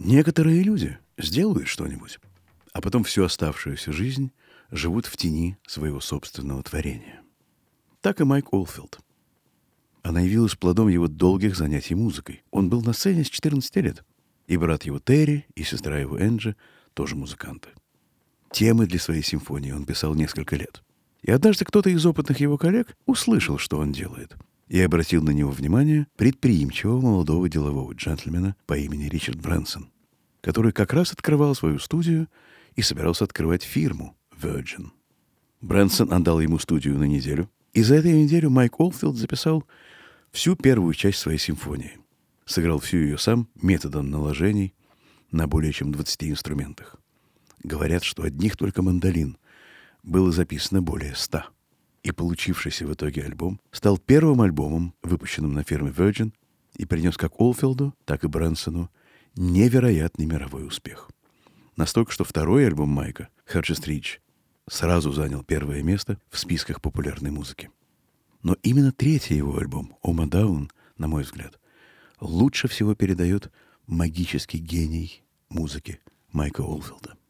Некоторые люди сделают что-нибудь, а потом всю оставшуюся жизнь живут в тени своего собственного творения. Так и Майк Олдфилд. Она явилась плодом его долгих занятий музыкой. Он был на сцене с 14 лет. И брат его Терри, и сестра его Энджи тоже музыканты. Темы для своей симфонии он писал несколько лет. И однажды кто-то из опытных его коллег услышал, что он делает, и обратил на него внимание предприимчивого молодого делового джентльмена по имени Ричард Брэнсон, который как раз открывал свою студию и собирался открывать фирму Virgin. Брэнсон отдал ему студию на неделю, и за эту неделю Майк Олдфилд записал всю первую часть своей симфонии. Сыграл всю ее сам методом наложений на более чем 20 инструментах. Говорят, что одних только мандолин было записано более 100. И получившийся в итоге альбом стал первым альбомом, выпущенным на фирме Virgin, и принес как Олдфилду, так и Брэнсону невероятный мировой успех. Настолько, что второй альбом Майка, Hardest Reach, сразу занял первое место в списках популярной музыки. Но именно третий его альбом, Oma Down, на мой взгляд, лучше всего передает магический гений музыки Майка Олдфилда.